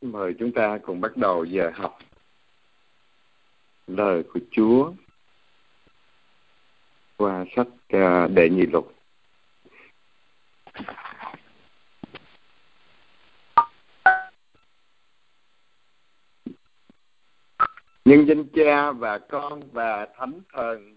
Mời chúng ta cùng bắt đầu giờ học lời của Chúa qua sách Đệ Nhị Luật. Nhân danh Cha và Con và Thánh Thần.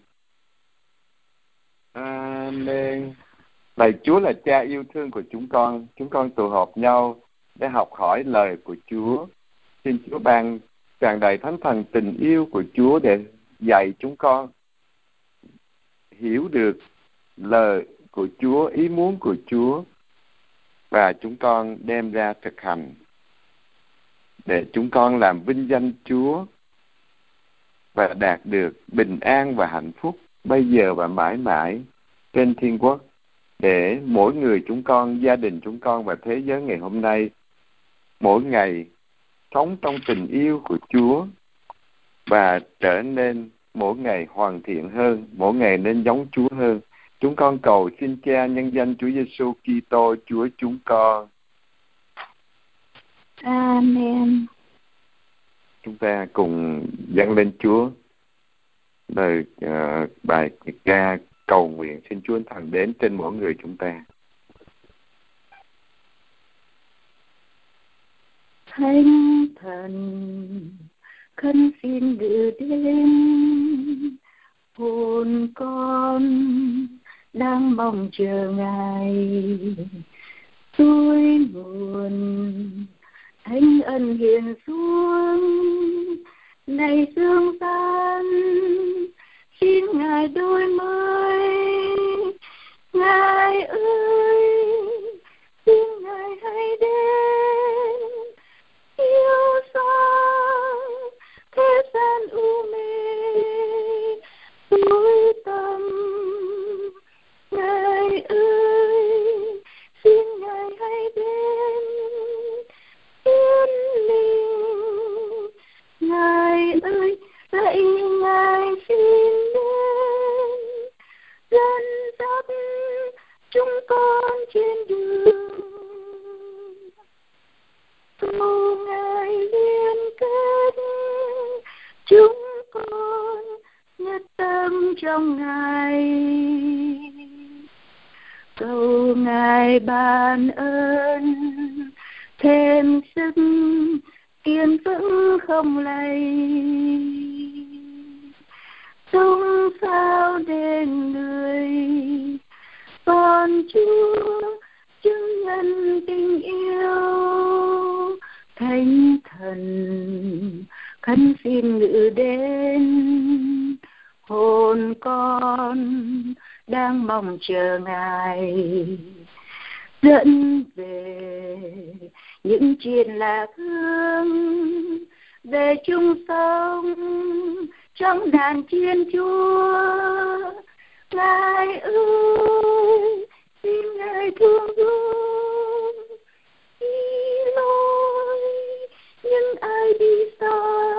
Amen. Lạy Chúa là Cha yêu thương của chúng con tụ họp nhau để học hỏi lời của Chúa. Xin Chúa ban tràn đầy Thánh Thần tình yêu của Chúa để dạy chúng con hiểu được lời của Chúa, ý muốn của Chúa, và chúng con đem ra thực hành để chúng con làm vinh danh Chúa và đạt được bình an và hạnh phúc bây giờ và mãi mãi trên thiên quốc, để mỗi người chúng con, gia đình chúng con và thế giới ngày hôm nay mỗi ngày sống trong tình yêu của Chúa và trở nên mỗi ngày hoàn thiện hơn, mỗi ngày nên giống Chúa hơn. Chúng con cầu xin Cha nhân danh Chúa Giêsu Kitô Chúa chúng con. Amen. Chúng ta cùng dâng lên Chúa lời bài ca cầu nguyện xin Chúa Thần đến trên mỗi người chúng ta. Thánh Thần khấn xin ngự đến, hồn con đang mong chờ Ngài, suối nguồn thánh ân hiền xuống, này dương gian xin Ngài đổi mới. Ngài ơi, xin Ngài hãy đến, yêu xa thế gian u mê tối tăm. Ngài ơi, xin Ngài hãy đến, yên linh. Ngài ơi, lạy Ngài xin đến, dẫn dắt chúng con trên đường. Cầu Ngài liên kết chúng con nhất tâm trong Ngài. Cầu Ngài ban ơn thêm sức kiên vững không lay. Sống sao đến người con Chúa chứng nhân tình yêu. Thánh Thần khấn xin ngự đến, hồn con đang mong chờ Ngài, dẫn về những chiền lạc hương, về chung sống trong đàn chiên Chúa. Ngài ơi, xin Ngài thương giúp đi lối những ai đi xa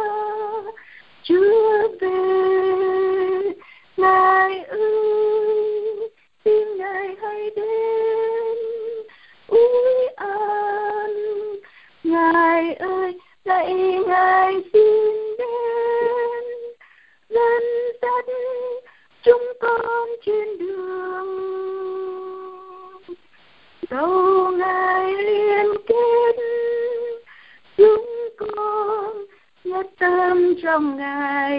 chưa về. Ngài ơi, xin Ngài hãy đến, ui an. Ngài ơi, lạy Ngài xin đến, dẫn dắt chúng con trên đường. Cầu Ngài liên kết chúng con nhất tâm trong Ngài.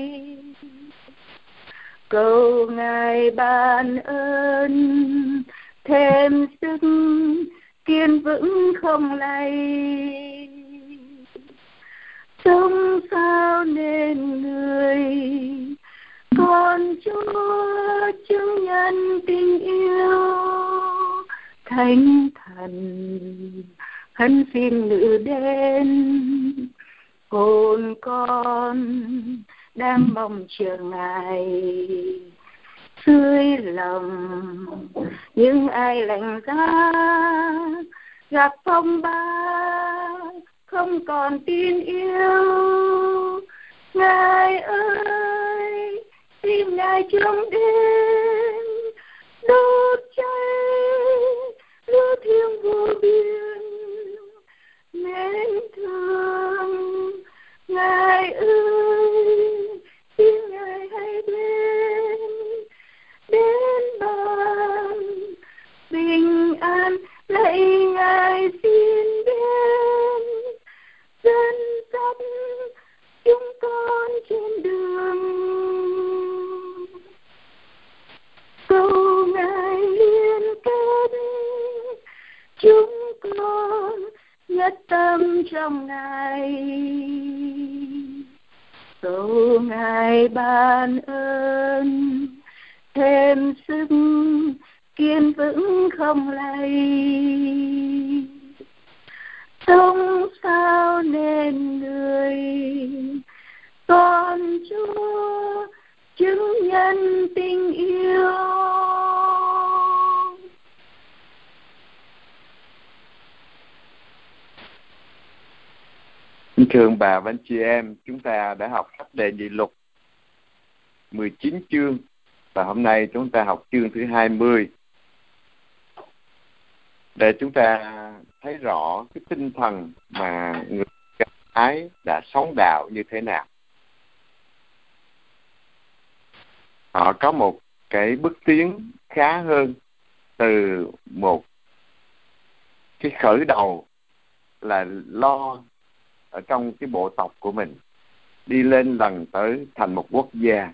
Cầu Ngài ban ơn thêm sức kiên vững không lay. Sống sao nên người con Chúa chứng nhân tình yêu. Thánh Thần khấn xin ngự đến, hồn con đang mong chờ Ngài. Dưới lòng những ai lạnh giá, gặp phong ba không còn tin yêu. Ngài ơi, xin Ngài trông đến, đốt cháy lửa thiêng vô biên, mến thương Ngài ơi, xin Ngài hãy đến ban bình an, lạy Ngài xin đến dẫn dắt chúng con trên đường. Cầu Ngài liên kết chúng con nhất tâm trong Ngài. Cầu Ngài ban ơn thêm sức kiên vững không lay. Sống sao nên người con Chúa chứng nhân tình yêu. Thưa ông bà và anh chị em, chúng ta đã học sách Đề Nghị Luật 19 chương và hôm nay chúng ta học chương thứ 20 để chúng ta thấy rõ cái tinh thần mà người Ái đã sống đạo như thế nào. Họ có một cái bước tiến khá hơn từ một cái khởi đầu là lo ở trong cái bộ tộc của mình, đi lên lần tới thành một quốc gia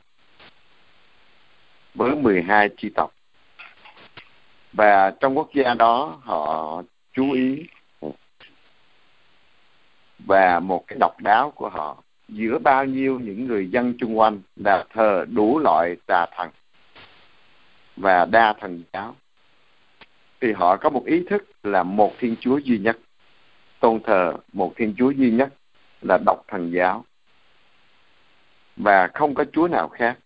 với 12 chi tộc. Và trong quốc gia đó họ chú ý và một cái độc đáo của họ giữa bao nhiêu những người dân chung quanh là thờ đủ loại tà thần và đa thần giáo, thì họ có một ý thức là một Thiên Chúa duy nhất, tôn thờ một Thiên Chúa duy nhất là độc thần giáo và không có Chúa nào khác.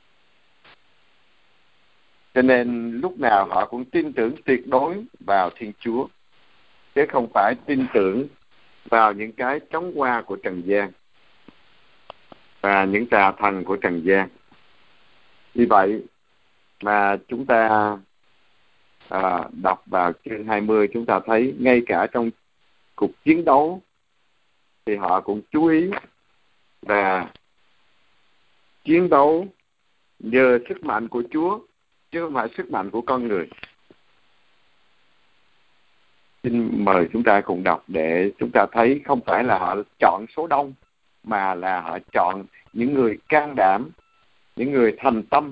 Cho nên lúc nào họ cũng tin tưởng tuyệt đối vào Thiên Chúa, chứ không phải tin tưởng vào những cái chóng qua của trần gian và những tà thần của trần gian. Vì vậy mà chúng ta đọc vào chương 20, chúng ta thấy ngay cả trong cuộc chiến đấu thì họ cũng chú ý và chiến đấu nhờ sức mạnh của Chúa chứ không phải sức mạnh của con người. Xin mời chúng ta cùng đọc để chúng ta thấy không phải là họ chọn số đông, mà là họ chọn những người can đảm, những người thành tâm.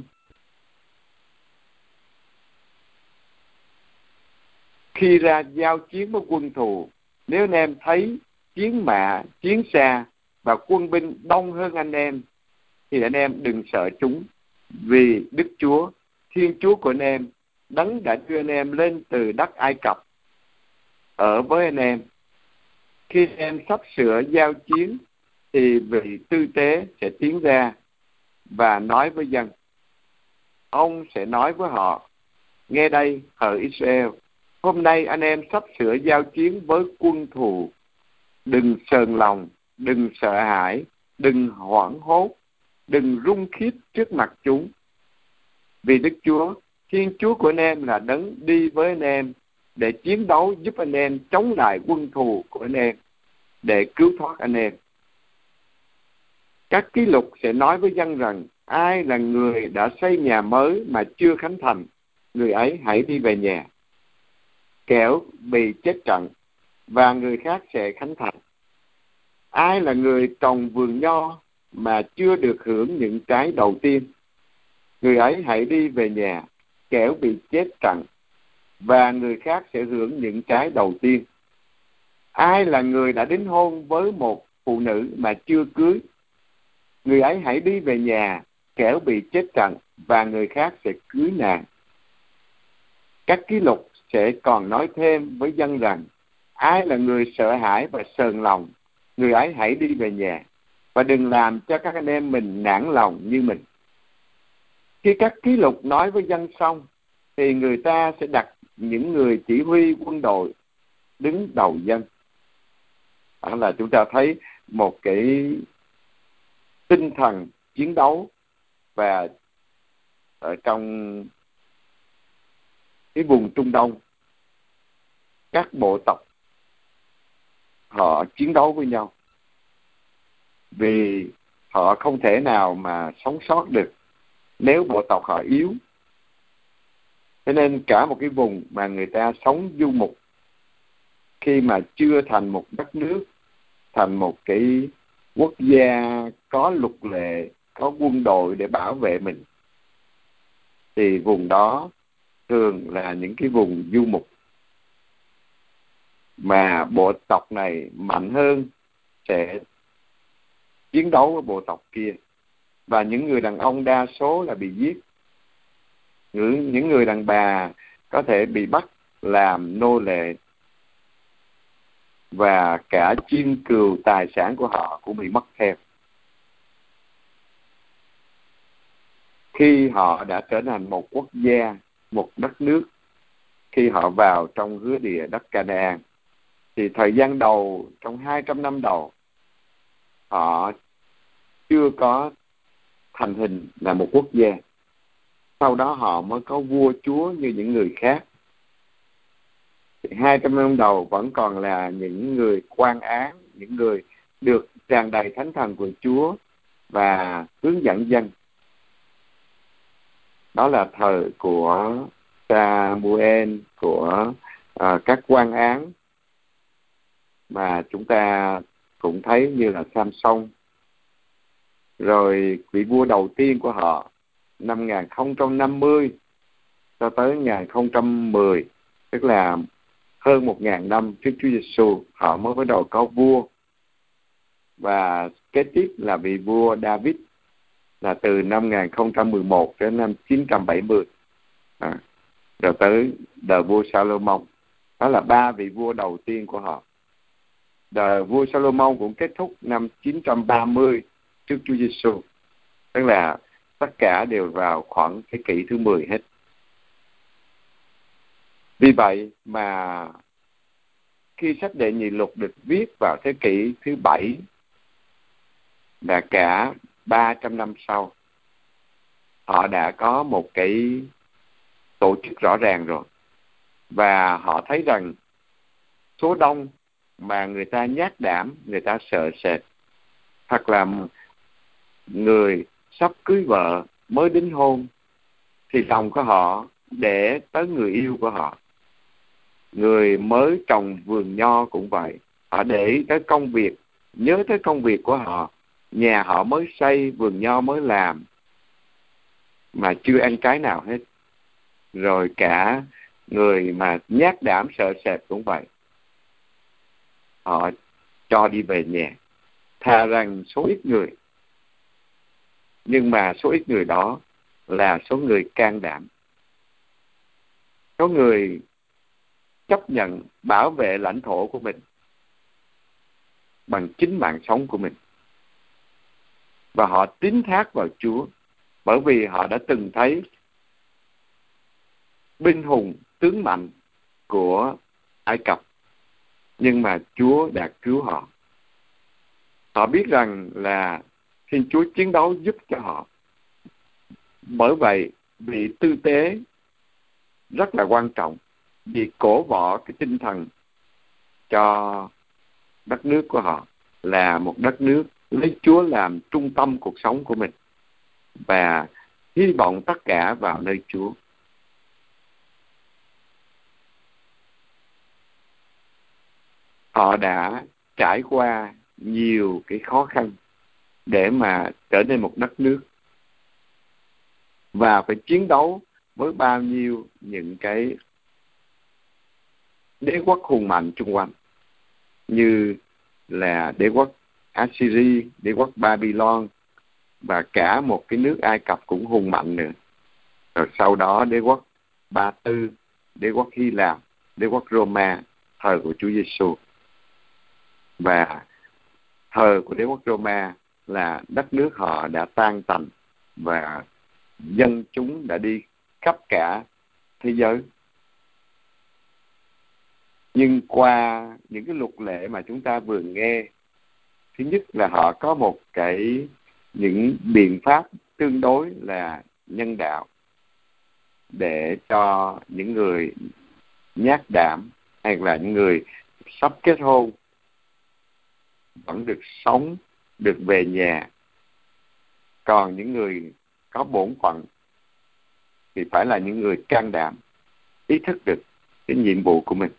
Khi ra giao chiến với quân thù, nếu anh em thấy chiến mã, chiến xa và quân binh đông hơn anh em, thì anh em đừng sợ chúng, vì Đức Chúa, Thiên Chúa của anh em, Đấng đã đưa anh em lên từ đất Ai Cập, ở với anh em. Khi anh em sắp sửa giao chiến, thì vị tư tế sẽ tiến ra và nói với dân. Ông sẽ nói với họ, nghe đây, hỡi Israel, hôm nay anh em sắp sửa giao chiến với quân thù. Đừng sờn lòng, đừng sợ hãi, đừng hoảng hốt, đừng run khiếp trước mặt chúng. Vì Đức Chúa, Thiên Chúa của anh em là Đấng đi với anh em để chiến đấu giúp anh em chống lại quân thù của anh em, để cứu thoát anh em. Các ký lục sẽ nói với dân rằng, ai là người đã xây nhà mới mà chưa khánh thành, người ấy hãy đi về nhà, kẻo bị chết trận, và người khác sẽ khánh thành. Ai là người trồng vườn nho mà chưa được hưởng những trái đầu tiên, người ấy hãy đi về nhà, kẻo bị chết trận, và người khác sẽ hưởng những trái đầu tiên. Ai là người đã đính hôn với một phụ nữ mà chưa cưới, người ấy hãy đi về nhà, kẻo bị chết trận, và người khác sẽ cưới nàng. Các ký lục sẽ còn nói thêm với dân rằng, ai là người sợ hãi và sờn lòng, người ấy hãy đi về nhà, và đừng làm cho các anh em mình nản lòng như mình. Khi các ký lục nói với dân xong, thì người ta sẽ đặt những người chỉ huy quân đội đứng đầu dân. Đó là chúng ta thấy một cái tinh thần chiến đấu, và ở trong cái vùng Trung Đông, các bộ tộc họ chiến đấu với nhau. vì họ không thể nào mà sống sót được nếu bộ tộc họ yếu. Cho nên cả một cái vùng mà người ta sống du mục, khi mà chưa thành một đất nước, thành một cái quốc gia có luật lệ, có quân đội để bảo vệ mình, thì vùng đó thường là những cái vùng du mục. Mà bộ tộc này mạnh hơn sẽ chiến đấu với bộ tộc kia. Và những người đàn ông đa số là bị giết. Những người đàn bà có thể bị bắt làm nô lệ. Và cả chim cừu tài sản của họ cũng bị mất theo. Khi họ đã trở thành một quốc gia, một đất nước, khi họ vào trong hứa địa đất Canaan, thì thời gian đầu, trong 200 năm đầu, họ chưa có thành hình là một quốc gia. Sau đó họ mới có vua chúa như những người khác. 200 năm đầu vẫn còn là những người quan án, những người được tràn đầy thánh thần của Chúa và hướng dẫn dân. Đó là thời của Samuel, của các quan án mà chúng ta cũng thấy như là Samson. Rồi vị vua đầu tiên của họ năm 1050 cho tới 1010, tức là hơn 1000 năm trước Chúa Giêsu, họ mới bắt đầu có vua. Và kế tiếp là vị vua David, là từ năm 1011 đến năm 970. Rồi tới đời vua Salomon. Đó là 3 vị vua đầu tiên của họ. Đời vua Salomon cũng kết thúc năm 930 trước Chúa Giêsu. Tức là tất cả đều vào khoảng thế kỷ thứ 10 hết. Vì vậy mà khi sách Đệ Nhị Luật được viết vào thế kỷ thứ 7, là cả 300 năm sau, họ đã có một cái tổ chức rõ ràng rồi. Và họ thấy rằng số đông mà người ta nhát đảm, người ta sợ sệt, hoặc là người sắp cưới vợ, mới đính hôn, thì lòng của họ để tới người yêu của họ. Người mới trồng vườn nho cũng vậy, họ để tới công việc, nhớ tới công việc của họ, nhà họ mới xây, vườn nho mới làm, mà chưa ăn trái nào hết. Rồi cả người mà nhát đảm sợ sệt cũng vậy, họ cho đi về nhà, thà rằng số ít người. Nhưng mà số ít người đó là số người can đảm, số người chấp nhận bảo vệ lãnh thổ của mình bằng chính mạng sống của mình. Và họ tín thác vào Chúa, bởi vì họ đã từng thấy binh hùng tướng mạnh của Ai Cập, nhưng mà Chúa đã cứu họ. Họ biết rằng là Thiên Chúa chiến đấu giúp cho họ. Bởi vậy, vị tư tế rất là quan trọng, vì cổ võ cái tinh thần cho đất nước của họ là một đất nước lấy Chúa làm trung tâm cuộc sống của mình, và hy vọng tất cả vào nơi Chúa. Họ đã trải qua nhiều cái khó khăn để mà trở nên một đất nước, và phải chiến đấu với bao nhiêu những cái đế quốc hùng mạnh xung quanh, như là đế quốc Assyria, đế quốc Babylon, và cả một cái nước Ai Cập cũng hùng mạnh nữa. Rồi sau đó đế quốc Ba Tư, đế quốc Hy Lạp, đế quốc Roma, thời của Chúa Giêsu. Và thời của đế quốc Roma là đất nước họ đã tan tành, và dân chúng đã đi khắp cả thế giới. Nhưng qua những cái luật lệ mà chúng ta vừa nghe, thứ nhất là họ có những biện pháp tương đối là nhân đạo để cho những người nhát đảm hay là những người sắp kết hôn vẫn được sống được về nhà. Còn những người có bổn phận thì phải là những người can đảm, ý thức được cái nhiệm vụ của mình.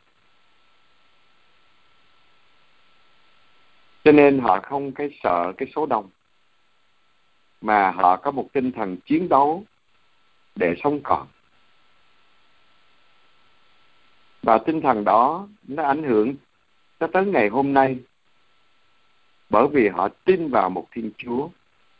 Cho nên họ không sợ cái số đông, mà họ có một tinh thần chiến đấu để sống còn. Và tinh thần đó nó ảnh hưởng cho tới ngày hôm nay, bởi vì họ tin vào một Thiên Chúa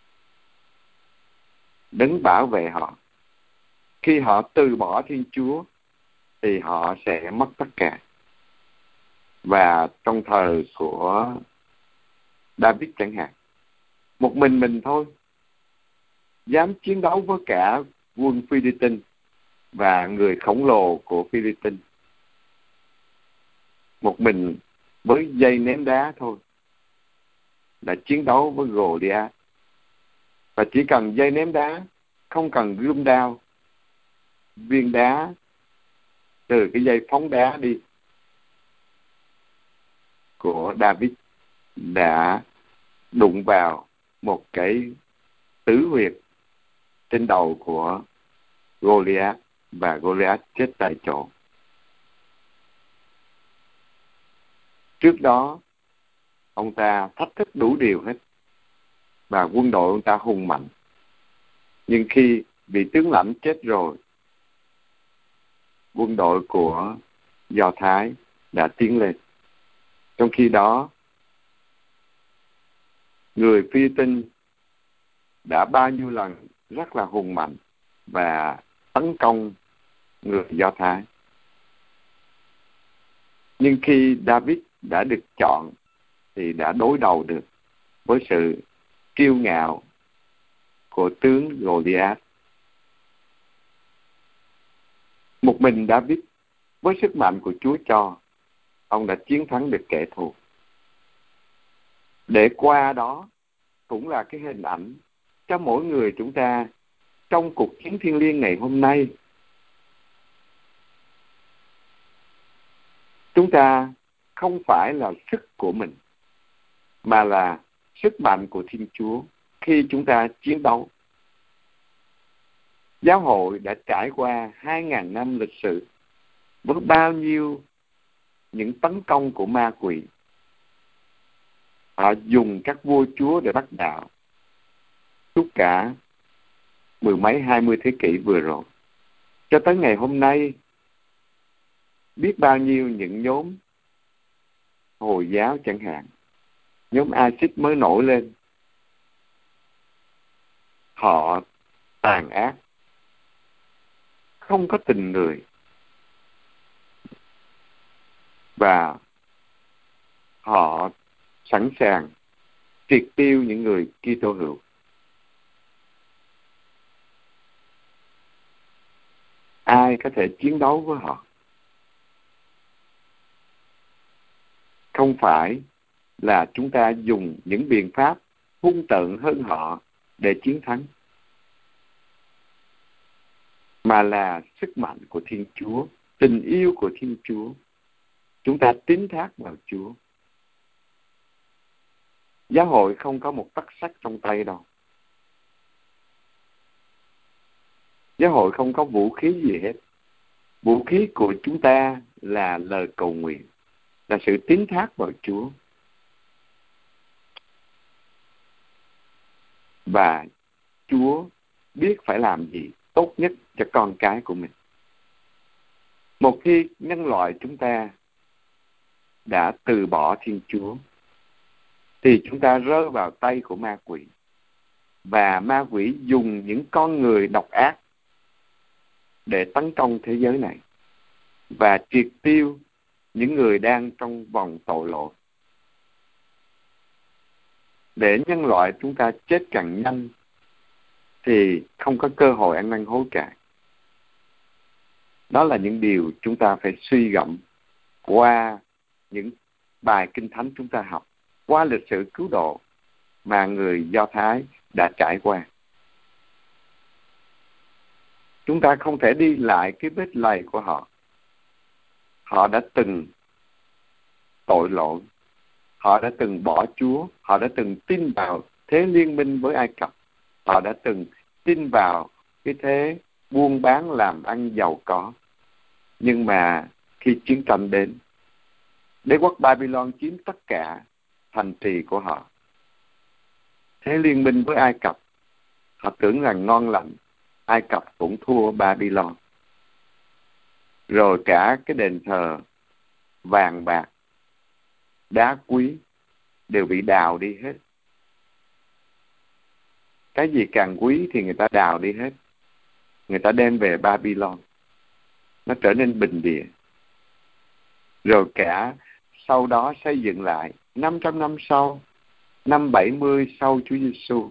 đấng bảo vệ họ. Khi họ từ bỏ Thiên Chúa thì họ sẽ mất tất cả. Và trong thời của David chẳng hạn, một mình thôi dám chiến đấu với cả quân Philippines và người khổng lồ của Philippines. Một mình với dây ném đá thôi là chiến đấu với Goliath. Và chỉ cần dây ném đá, không cần gươm đao, viên đá từ cái dây phóng đá đi của David đã đụng vào một cái tử huyệt trên đầu của Goliath, và Goliath chết tại chỗ. Trước đó ông ta thách thức đủ điều hết, và quân đội ông ta hùng mạnh. Nhưng khi vị tướng lãnh chết rồi, quân đội của Do Thái đã tiến lên. Trong khi đó, người Phi-tinh đã bao nhiêu lần rất là hùng mạnh và tấn công người Do Thái. Nhưng khi David đã được chọn thì đã đối đầu được với sự kiêu ngạo của tướng Goliath. Một mình David với sức mạnh của Chúa cho, ông đã chiến thắng được kẻ thù. Để qua đó cũng là cái hình ảnh cho mỗi người chúng ta trong cuộc chiến thiêng liêng ngày hôm nay. Chúng ta không phải là sức của mình, mà là sức mạnh của Thiên Chúa khi chúng ta chiến đấu. Giáo hội đã trải qua 2.000 năm lịch sử với bao nhiêu những tấn công của ma quỷ. Họ dùng các vua chúa để bắt đạo suốt cả 10 mấy 20 thế kỷ vừa rồi. Cho tới ngày hôm nay, biết bao nhiêu những nhóm Hồi giáo chẳng hạn, nhóm ISIS mới nổi lên. Họ tàn ác, không có tình người, và họ sẵn sàng triệt tiêu những người Kitô hữu. Ai có thể chiến đấu với họ? Không phải là chúng ta dùng những biện pháp hung tợn hơn họ để chiến thắng, mà là sức mạnh của Thiên Chúa, tình yêu của Thiên Chúa. Chúng ta tín thác vào Chúa. Giáo hội không có một tấc sắt trong tay đâu. Giáo hội không có vũ khí gì hết. Vũ khí của chúng ta là lời cầu nguyện, là sự tín thác vào Chúa. Và Chúa biết phải làm gì tốt nhất cho con cái của mình. Một khi nhân loại chúng ta đã từ bỏ Thiên Chúa, thì chúng ta rơi vào tay của ma quỷ. Và ma quỷ dùng những con người độc ác để tấn công thế giới này và triệt tiêu những người đang trong vòng tội lỗi, để nhân loại chúng ta chết càng nhanh thì không có cơ hội ăn năn hối cải. Đó là những điều chúng ta phải suy gẫm qua những bài Kinh Thánh chúng ta học, qua lịch sử cứu độ mà người Do Thái đã trải qua. Chúng ta không thể đi lại cái vết lầy của họ. Họ đã từng tội lỗi, Họ đã từng bỏ Chúa, họ đã từng tin vào thế liên minh với Ai Cập, họ đã từng tin vào cái thế buôn bán làm ăn giàu có. Nhưng mà khi chiến tranh đến, đế quốc Babylon chiếm tất cả thành trì của họ. Thế liên minh với Ai Cập, họ tưởng rằng ngon lành, Ai Cập cũng thua Babylon. Rồi cả cái đền thờ vàng bạc, đá quý đều bị đào đi hết. Cái gì càng quý thì người ta đào đi hết. Người ta đem về Babylon. Nó trở nên bình địa. Rồi cả sau đó xây dựng lại 500 năm sau, năm 70 sau Chúa Giêsu,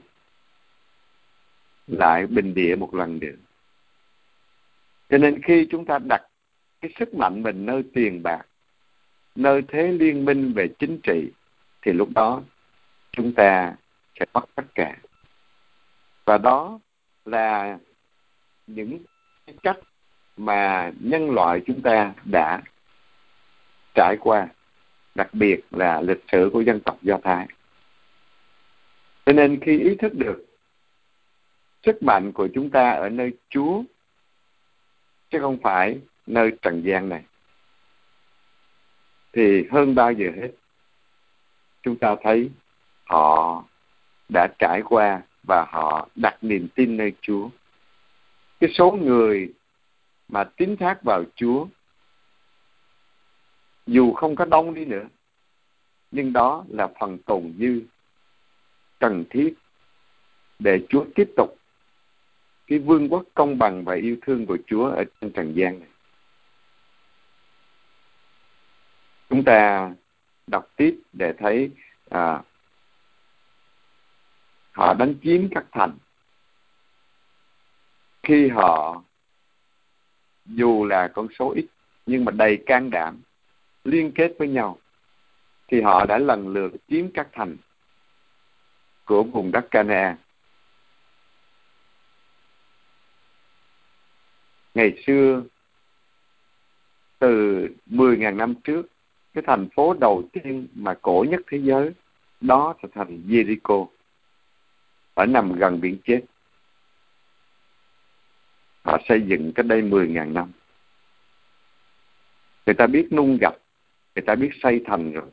lại bình địa một lần nữa. Cho nên khi chúng ta đặt cái sức mạnh mình nơi tiền bạc, nơi thế liên minh về chính trị, thì lúc đó chúng ta sẽ mất tất cả. Và đó là những cái cách mà nhân loại chúng ta đã trải qua, đặc biệt là lịch sử của dân tộc Do Thái. Cho nên khi ý thức được sức mạnh của chúng ta ở nơi Chúa, chứ không phải nơi trần gian này, thì hơn bao giờ hết, chúng ta thấy họ đã trải qua và họ đặt niềm tin nơi Chúa. Cái số người mà tín thác vào Chúa, dù không có đông đi nữa, nhưng đó là phần tồn dư cần thiết để Chúa tiếp tục cái vương quốc công bằng và yêu thương của Chúa ở trên trần gian này. Chúng ta đọc tiếp để thấy họ đánh chiếm các thành. Khi họ dù là con số ít nhưng mà đầy can đảm liên kết với nhau, thì họ đã lần lượt chiếm các thành của vùng đất Canaan. Ngày xưa, từ 10.000 năm trước, cái thành phố đầu tiên mà cổ nhất thế giới, đó là thành Jericho, ở nằm gần biển chết. Họ xây dựng cách đây 10.000 năm. Người ta biết nung gạch, người ta biết xây thành rồi.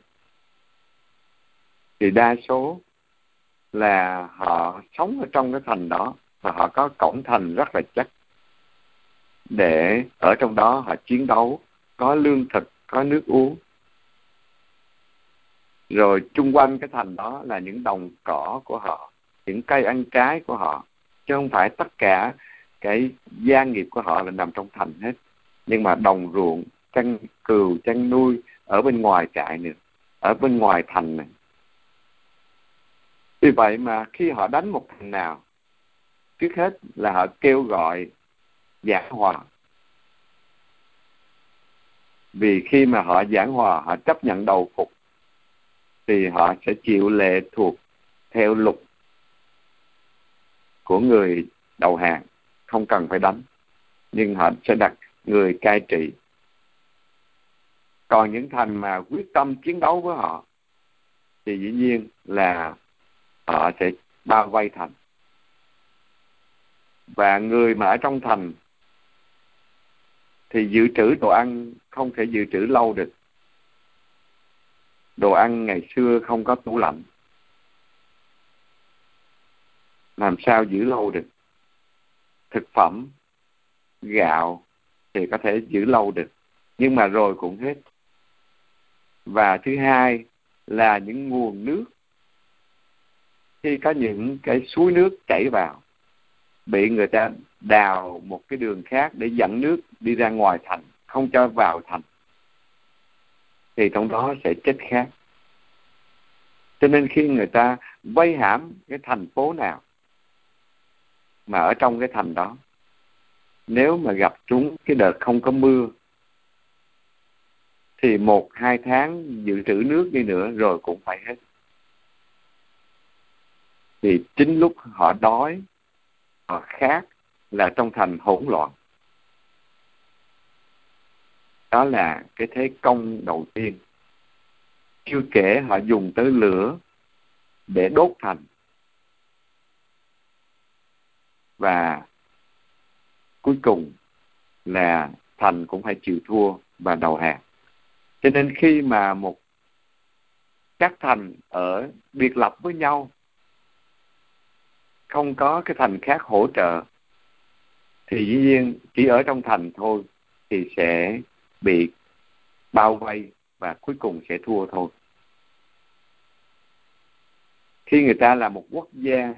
Thì đa số là họ sống ở trong cái thành đó, và họ có cổng thành rất là chắc, để ở trong đó họ chiến đấu, có lương thực, có nước uống. Rồi chung quanh cái thành đó là những đồng cỏ của họ, những cây ăn trái của họ, chứ không phải tất cả cái gia nghiệp của họ là nằm trong thành hết. Nhưng mà đồng ruộng, chăn cừu, chăn nuôi ở bên ngoài trại nữa, ở bên ngoài thành này. Vì vậy mà khi họ đánh một thành nào, trước hết là họ kêu gọi giảng hòa. Vì khi mà họ giảng hòa, họ chấp nhận đầu phục, thì họ sẽ chịu lệ thuộc theo luật của người đầu hàng, không cần phải đánh, nhưng họ sẽ đặt người cai trị. Còn những thành mà quyết tâm chiến đấu với họ, thì dĩ nhiên là họ sẽ bao vây thành. Và người mà ở trong thành thì dự trữ đồ ăn không thể dự trữ lâu được. Đồ ăn ngày xưa không có tủ lạnh, làm sao giữ lâu được. Thực phẩm, gạo thì có thể giữ lâu được, nhưng mà rồi cũng hết. Và thứ hai là những nguồn nước. Khi có những cái suối nước chảy vào, bị người ta đào một cái đường khác để dẫn nước đi ra ngoài thành, không cho vào thành, thì trong đó sẽ chết khát. Cho nên khi người ta vây hãm cái thành phố nào, mà ở trong cái thành đó, nếu mà gặp chúng cái đợt không có mưa, thì 1-2 tháng dự trữ nước đi nữa rồi cũng phải hết. Thì chính lúc họ đói, họ khát là trong thành hỗn loạn. Đó là cái thế công đầu tiên Chưa kể họ dùng tới lửa để đốt thành. Và cuối cùng là thành cũng phải chịu thua và đầu hàng. Cho nên khi mà các thành ở biệt lập với nhau, không có cái thành khác hỗ trợ, thì dĩ nhiên chỉ ở trong thành thôi thì sẽ bị bao vây và cuối cùng sẽ thua thôi. Khi người ta là một quốc gia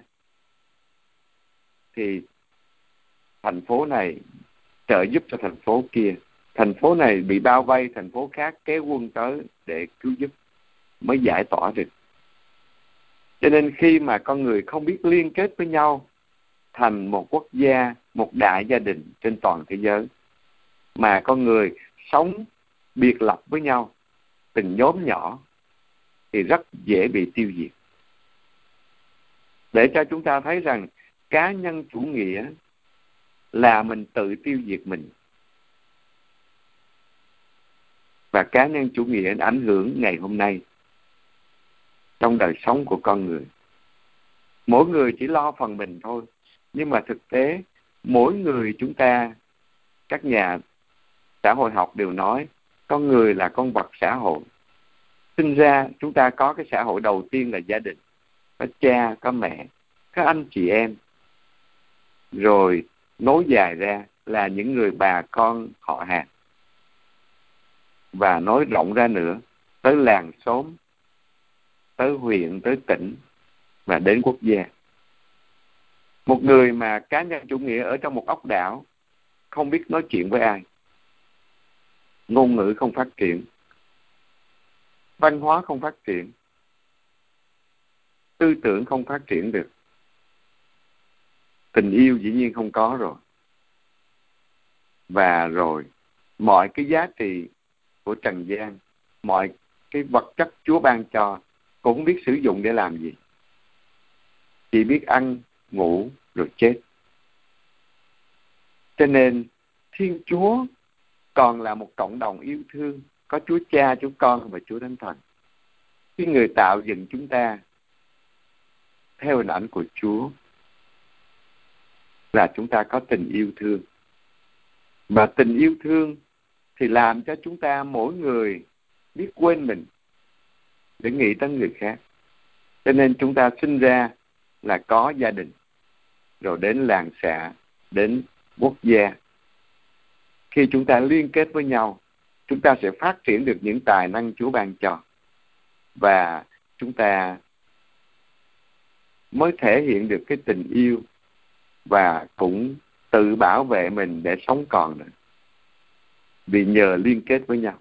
thì thành phố này trợ giúp cho thành phố kia. Thành phố này bị bao vây, thành phố khác kéo quân tới để cứu giúp mới giải tỏa được. Cho nên khi mà con người không biết liên kết với nhau thành một quốc gia, một đại gia đình trên toàn thế giới, mà con người sống biệt lập với nhau, từng nhóm nhỏ, thì rất dễ bị tiêu diệt. Để cho chúng ta thấy rằng cá nhân chủ nghĩa là mình tự tiêu diệt mình. Và cá nhân chủ nghĩa ảnh hưởng ngày hôm nay trong đời sống của con người. Mỗi người chỉ lo phần mình thôi. Nhưng mà thực tế, mỗi người chúng ta, các nhà xã hội học đều nói, con người là con vật xã hội. Sinh ra chúng ta có cái xã hội đầu tiên là gia đình. Có cha, có mẹ, có anh chị em. Rồi nối dài ra là những người bà con họ hàng. Và nói rộng ra nữa, tới làng xóm, tới huyện, tới tỉnh và đến quốc gia. Một người mà cá nhân chủ nghĩa ở trong một ốc đảo, không biết nói chuyện với ai, ngôn ngữ không phát triển, văn hóa không phát triển, tư tưởng không phát triển được, tình yêu dĩ nhiên không có rồi. Và rồi mọi cái giá trị của trần gian, mọi cái vật chất Chúa ban cho cũng không biết sử dụng để làm gì, chỉ biết ăn, ngủ rồi chết. Cho nên Thiên Chúa còn là một cộng đồng yêu thương, có Chúa Cha, Chúa Con và Chúa Thánh Thần. Cái người tạo dựng chúng ta theo hình ảnh của Chúa là chúng ta có tình yêu thương. Và tình yêu thương thì làm cho chúng ta mỗi người biết quên mình để nghĩ tới người khác. Cho nên chúng ta sinh ra là có gia đình, rồi đến làng xã, đến quốc gia. Khi chúng ta liên kết với nhau, chúng ta sẽ phát triển được những tài năng Chúa ban cho. Và chúng ta mới thể hiện được cái tình yêu và cũng tự bảo vệ mình để sống còn nữa. Vì nhờ liên kết với nhau.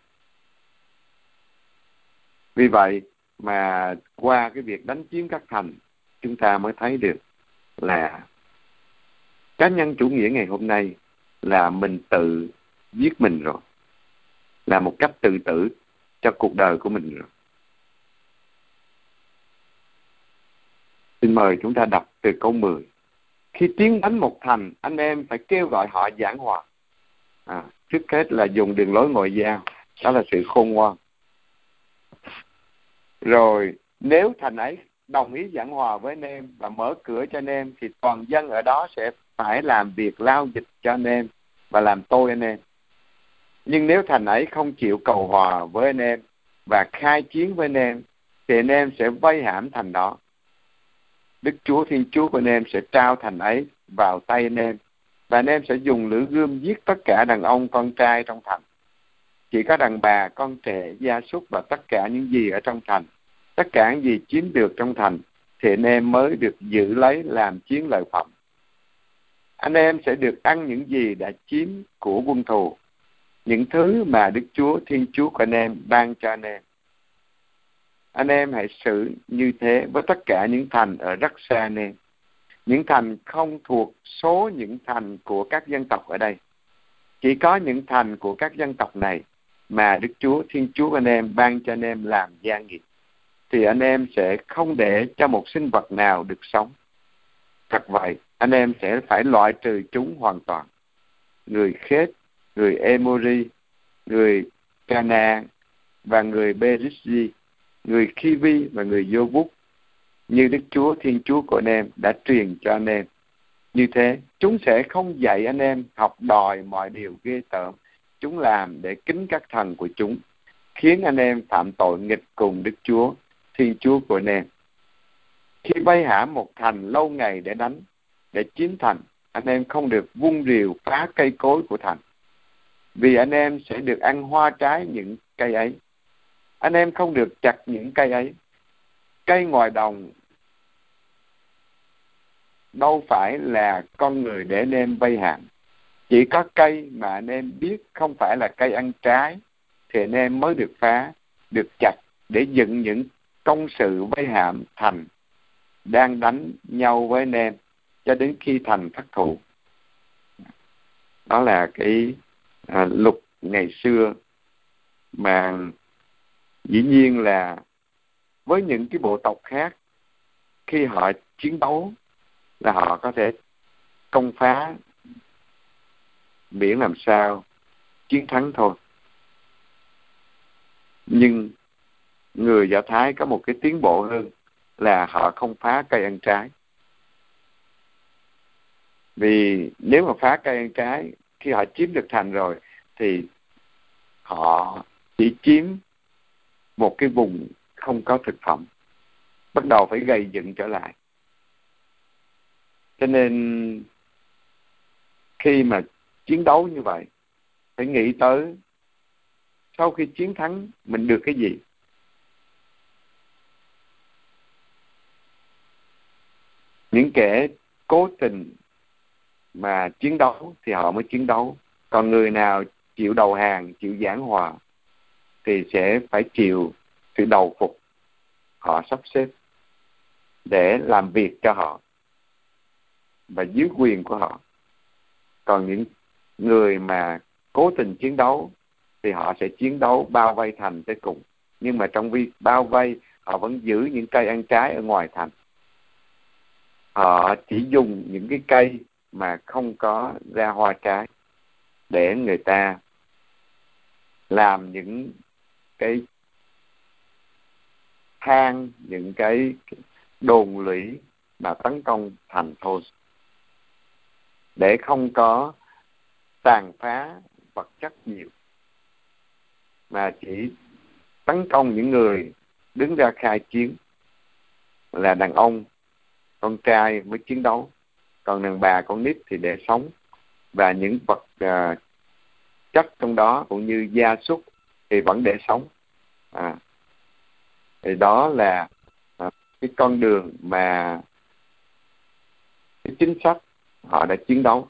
Vì vậy mà qua cái việc đánh chiếm các thành, chúng ta mới thấy được là cá nhân chủ nghĩa ngày hôm nay là mình tự giết mình rồi. Là một cách tự tử cho cuộc đời của mình rồi. Xin mời chúng ta đọc từ câu 10. Khi tiến đánh một thành, anh em phải kêu gọi họ giảng hòa. Trước hết là dùng đường lối ngoại giao, đó là sự khôn ngoan. Rồi nếu thành ấy đồng ý giảng hòa với anh em và mở cửa cho anh em, thì toàn dân ở đó sẽ phải làm việc lao dịch cho anh em và làm tôi anh em. Nhưng nếu thành ấy không chịu cầu hòa với anh em và khai chiến với anh em, thì anh em sẽ vây hãm thành đó. Đức Chúa Thiên Chúa của anh em sẽ trao thành ấy vào tay anh em, và anh em sẽ dùng lưỡi gươm giết tất cả đàn ông con trai trong thành. Chỉ có đàn bà, con trẻ, gia súc và tất cả những gì ở trong thành, tất cả những gì chiếm được trong thành, thì anh em mới được giữ lấy làm chiến lợi phẩm. Anh em sẽ được ăn những gì đã chiếm của quân thù, những thứ mà Đức Chúa Thiên Chúa của anh em ban cho anh em. Anh em hãy xử như thế với tất cả những thành ở rất xa anh em, những thành không thuộc số những thành của các dân tộc ở đây. Chỉ có những thành của các dân tộc này mà Đức Chúa Thiên Chúa của anh em ban cho anh em làm gia nghiệp, thì anh em sẽ không để cho một sinh vật nào được sống. Thật vậy, anh em sẽ phải loại trừ chúng hoàn toàn. Người Khết, người Emori, người Cana và người Perizzi, người khi vi và người vô bút, như Đức Chúa Thiên Chúa của anh em đã truyền cho anh em. Như thế, chúng sẽ không dạy anh em học đòi mọi điều ghê tởm chúng làm để kính các thần của chúng, khiến anh em phạm tội nghịch cùng Đức Chúa Thiên Chúa của anh em. Khi vây hãm một thành lâu ngày để đánh, để chiếm thành, anh em không được vung rìu phá cây cối của thành, vì anh em sẽ được ăn hoa trái những cây ấy. Anh em không được chặt những cây ấy. Cây ngoài đồng đâu phải là con người để anh em vây hãm. Chỉ có cây mà anh em biết không phải là cây ăn trái thì anh em mới được phá, được chặt để dựng những công sự vây hãm thành đang đánh nhau với anh em cho đến khi thành thất thủ. Đó là cái luật ngày xưa mà dĩ nhiên là với những cái bộ tộc khác, khi họ chiến đấu là họ có thể công phá miễn làm sao chiến thắng thôi. Nhưng người Do Thái có một cái tiến bộ hơn là họ không phá cây ăn trái. Vì nếu mà phá cây ăn trái, khi họ chiếm được thành rồi thì họ chỉ chiếm một cái vùng không có thực phẩm, bắt đầu phải gây dựng trở lại. Cho nên khi mà chiến đấu như vậy, phải nghĩ tới sau khi chiến thắng mình được cái gì. Những kẻ cố tình mà chiến đấu thì họ mới chiến đấu. Còn người nào chịu đầu hàng, chịu giảng hòa thì sẽ phải chịu sự đầu phục họ sắp xếp để làm việc cho họ và dưới quyền của họ. Còn những người mà cố tình chiến đấu thì họ sẽ chiến đấu bao vây thành tới cùng. Nhưng mà trong việc bao vây, họ vẫn giữ những cây ăn trái ở ngoài thành. Họ chỉ dùng những cái cây mà không có ra hoa trái để người ta làm những cái thang, những cái đồn lũy mà tấn công thành thôi, để không có tàn phá vật chất nhiều, mà chỉ tấn công những người đứng ra khai chiến là đàn ông, con trai mới chiến đấu, còn đàn bà, con nít thì để sống, và những vật chất trong đó cũng như gia súc thì vẫn để sống. Thì đó là cái con đường mà cái chính sách họ đã chiến đấu.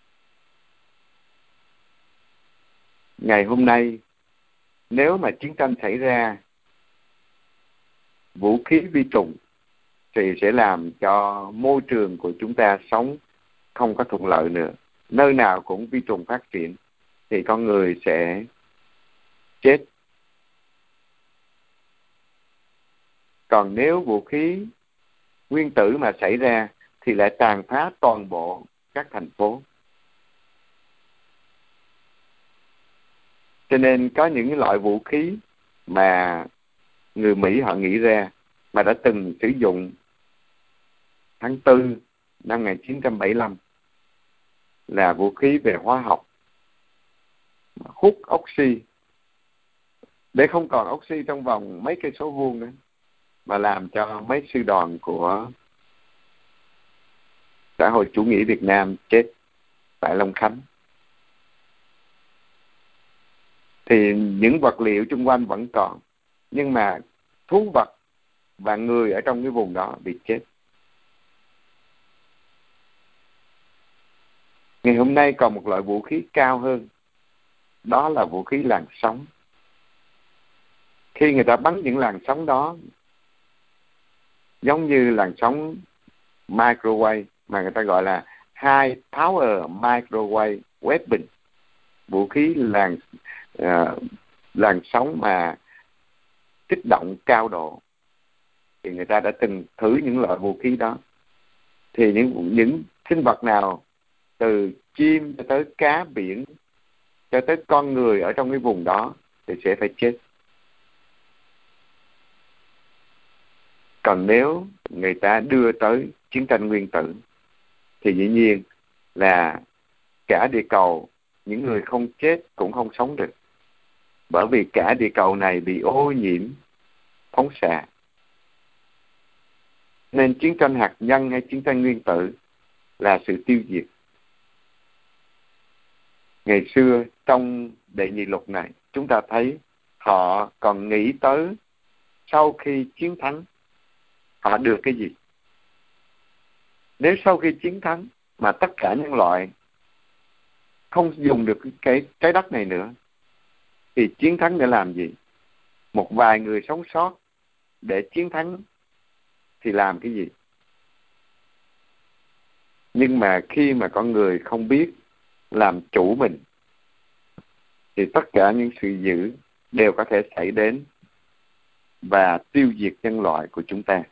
Ngày hôm nay, nếu mà chiến tranh xảy ra, vũ khí vi trùng thì sẽ làm cho môi trường của chúng ta sống không có thuận lợi nữa. Nơi nào cũng vi trùng phát triển thì con người sẽ chết. Còn nếu vũ khí nguyên tử mà xảy ra thì lại tàn phá toàn bộ các thành phố. Cho nên có những loại vũ khí mà người Mỹ họ nghĩ ra mà đã từng sử dụng tháng 4 năm 1975 là vũ khí về hóa học, hút oxy để không còn oxy trong vòng mấy cây số vuông nữa, mà làm cho mấy sư đoàn của xã hội chủ nghĩa Việt Nam chết tại Long Khánh. Thì những vật liệu xung quanh vẫn còn, nhưng mà thú vật và người ở trong cái vùng đó bị chết. Ngày hôm nay còn một loại vũ khí cao hơn, đó là vũ khí làn sóng. Khi người ta bắn những làn sóng đó, giống như làn sóng microwave mà người ta gọi là high power microwave weapon, vũ khí làn sóng mà kích động cao độ, thì người ta đã từng thử những loại vũ khí đó. Thì những sinh vật nào từ chim cho tới cá biển cho tới con người ở trong cái vùng đó thì sẽ phải chết. Còn nếu người ta đưa tới chiến tranh nguyên tử thì dĩ nhiên là cả địa cầu, những người không chết cũng không sống được. Bởi vì cả địa cầu này bị ô nhiễm phóng xạ. Nên chiến tranh hạt nhân hay chiến tranh nguyên tử là sự tiêu diệt. Ngày xưa trong Đệ Nhị Luật này, chúng ta thấy họ còn nghĩ tới sau khi chiến thắng họ được cái gì. Nếu sau khi chiến thắng mà tất cả nhân loại không dùng được cái trái đất này nữa thì chiến thắng để làm gì? Một vài người sống sót để chiến thắng thì làm cái gì? Nhưng mà khi mà con người không biết làm chủ mình thì tất cả những sự dữ đều có thể xảy đến và tiêu diệt nhân loại của chúng ta.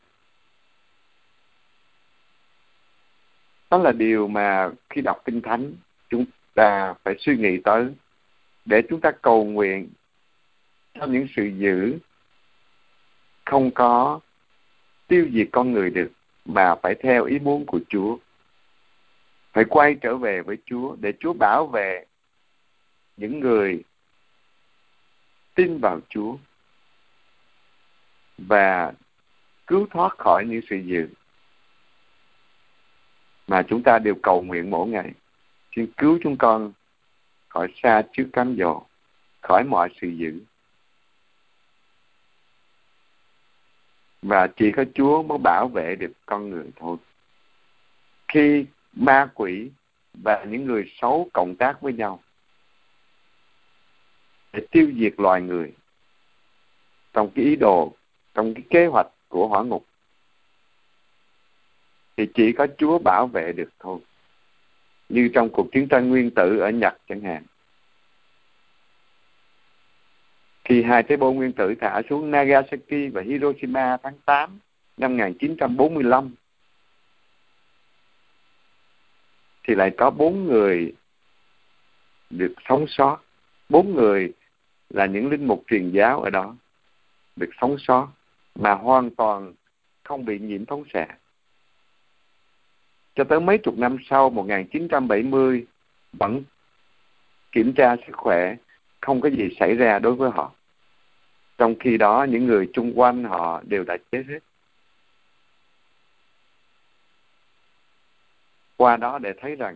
Đó là điều mà khi đọc Kinh Thánh chúng ta phải suy nghĩ tới, để chúng ta cầu nguyện cho những sự dữ không có tiêu diệt con người được, mà phải theo ý muốn của Chúa. Phải quay trở về với Chúa để Chúa bảo vệ những người tin vào Chúa và cứu thoát khỏi những sự dữ mà chúng ta đều cầu nguyện mỗi ngày. Xin cứu chúng con khỏi xa trước cám dỗ, khỏi mọi sự dữ. Và chỉ có Chúa mới bảo vệ được con người thôi. Khi ma quỷ và những người xấu cộng tác với nhau để tiêu diệt loài người trong cái ý đồ, trong cái kế hoạch của hỏa ngục, thì chỉ có Chúa bảo vệ được thôi. Như trong cuộc chiến tranh nguyên tử ở Nhật chẳng hạn, khi hai trái bom nguyên tử thả xuống Nagasaki và Hiroshima tháng 8 năm 1945, thì lại có 4 người được sống sót. 4 người là những linh mục truyền giáo ở đó được sống sót mà hoàn toàn không bị nhiễm phóng xạ. Cho tới mấy chục năm sau, 1970, vẫn kiểm tra sức khỏe, không có gì xảy ra đối với họ. Trong khi đó, những người chung quanh họ đều đã chết hết. Qua đó để thấy rằng,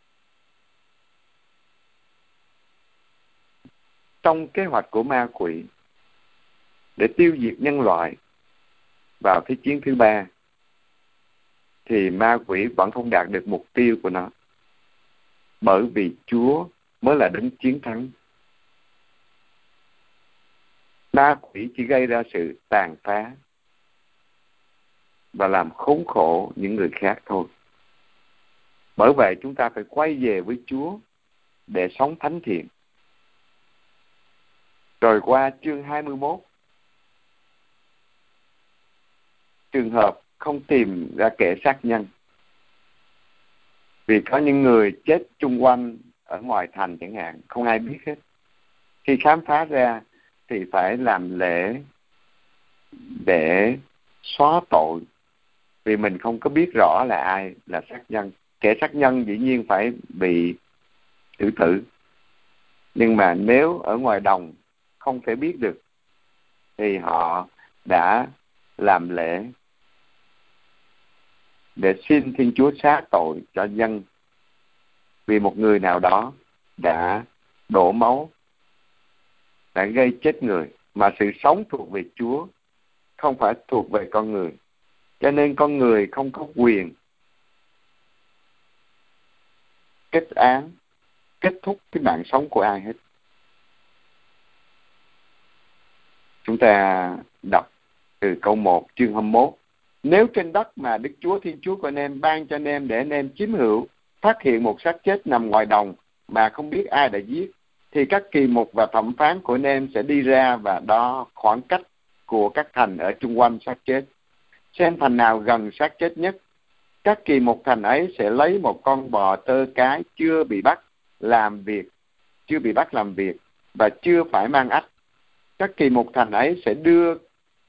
trong kế hoạch của ma quỷ để tiêu diệt nhân loại vào Thế chiến thứ 3, thì ma quỷ vẫn không đạt được mục tiêu của nó. Bởi vì Chúa mới là đấng chiến thắng. Ma quỷ chỉ gây ra sự tàn phá và làm khốn khổ những người khác thôi. Bởi vậy chúng ta phải quay về với Chúa để sống thánh thiện. Rồi qua chương 21, trường hợp không tìm ra kẻ sát nhân. Vì có những người chết chung quanh ở ngoài thành chẳng hạn, không ai biết hết. Khi khám phá ra thì phải làm lễ để xóa tội, vì mình không có biết rõ là ai là sát nhân. Kẻ sát nhân dĩ nhiên phải bị xử tử. Nhưng mà nếu ở ngoài đồng không thể biết được thì họ đã làm lễ để xin Thiên Chúa xá tội cho dân, vì một người nào đó đã đổ máu, đã gây chết người. Mà sự sống thuộc về Chúa, không phải thuộc về con người. Cho nên con người không có quyền kết án, kết thúc cái mạng sống của ai hết. Chúng ta đọc từ câu 1 chương 21. Nếu trên đất mà Đức Chúa Thiên Chúa của anh em ban cho anh em để anh em chiếm hữu, phát hiện một xác chết nằm ngoài đồng mà không biết ai đã giết, thì các kỳ mục và thẩm phán của anh em sẽ đi ra và đo khoảng cách của các thành ở chung quanh xác chết, xem thành nào gần xác chết nhất. Các kỳ mục thành ấy sẽ lấy một con bò tơ cái chưa bị bắt làm việc và chưa phải mang ách. Các kỳ mục thành ấy sẽ đưa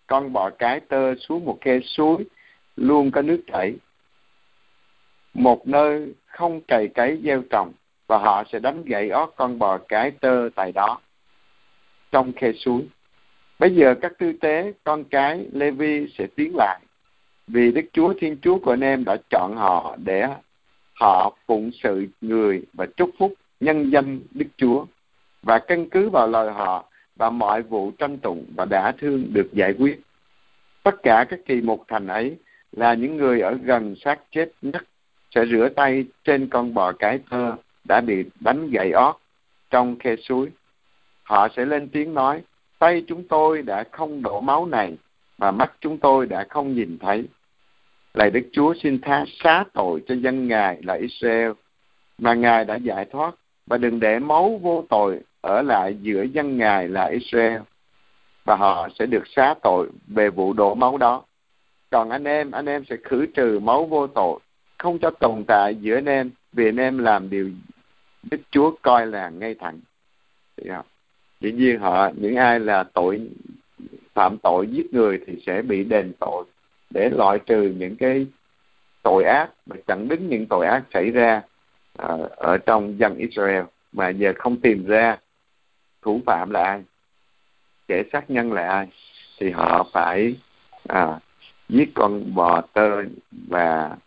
con bò cái tơ xuống một khe suối luôn có nước chảy, một nơi không cày cấy gieo trồng, và họ sẽ đánh gãy ót con bò cái tơ tại đó trong khe suối. Bây giờ các tư tế con cái Lê-vi sẽ tiến lại, vì Đức Chúa Thiên Chúa của anh em đã chọn họ để họ phụng sự người và chúc phúc nhân danh Đức Chúa, và căn cứ vào lời họ và mọi vụ tranh tụng và đả thương được giải quyết. Tất cả các kỳ mục thành ấy là những người ở gần xác chết nhất sẽ rửa tay trên con bò cái tơ đã bị đánh gãy ót trong khe suối. Họ sẽ lên tiếng nói: tay chúng tôi đã không đổ máu này, và mắt chúng tôi đã không nhìn thấy. Lạy Đức Chúa, xin tha xá tội cho dân Ngài là Israel mà Ngài đã giải thoát, và đừng để máu vô tội ở lại giữa dân Ngài là Israel. Và họ sẽ được xá tội về vụ đổ máu đó. Còn anh em sẽ khử trừ máu vô tội, không cho tồn tại giữa anh em, vì anh em làm điều Đức Chúa coi là ngay thẳng. Dĩ nhiên những ai là phạm tội giết người thì sẽ bị đền tội, để loại trừ những cái tội ác và chặn đứng những tội ác xảy ra ở trong dân Israel, mà giờ không tìm ra thủ phạm là ai, kẻ sát nhân là ai, thì họ phải giết con bò tơ và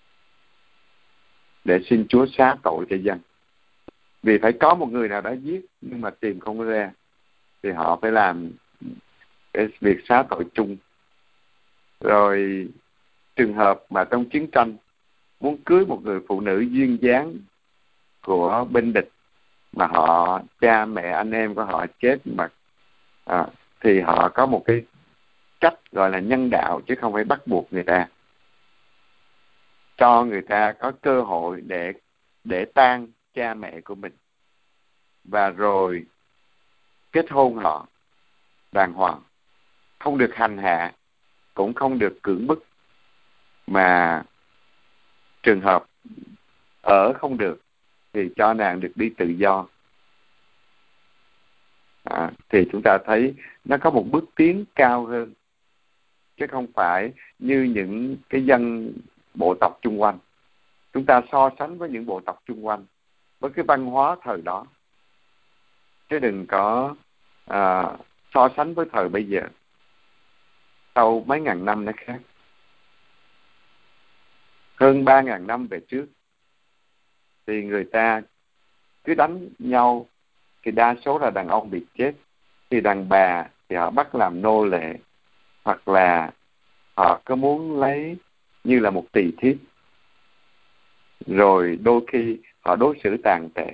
để xin Chúa xá tội cho dân. Vì phải có một người nào đó giết nhưng mà tìm không ra, thì họ phải làm cái việc xá tội chung. Rồi trường hợp mà trong chiến tranh muốn cưới một người phụ nữ duyên dáng của bên địch mà cha mẹ anh em của họ chết mặt, thì họ có một cái cách gọi là nhân đạo, chứ không phải bắt buộc người ta, cho người ta có cơ hội để tang cha mẹ của mình, và rồi kết hôn họ đàng hoàng, không được hành hạ, cũng không được cưỡng bức, mà trường hợp ở không được thì cho nàng được đi tự do. Thì chúng ta thấy nó có một bước tiến cao hơn, chứ không phải như những cái dân bộ tộc chung quanh. Chúng ta so sánh với những bộ tộc chung quanh, với cái văn hóa thời đó, chứ đừng có so sánh với thời bây giờ. Sau mấy ngàn năm nó khác. Hơn 3.000 năm về trước thì người ta cứ đánh nhau, thì đa số là đàn ông bị chết, thì đàn bà thì họ bắt làm nô lệ, hoặc là họ có muốn lấy như là một tỳ thiếp, rồi đôi khi họ đối xử tàn tệ.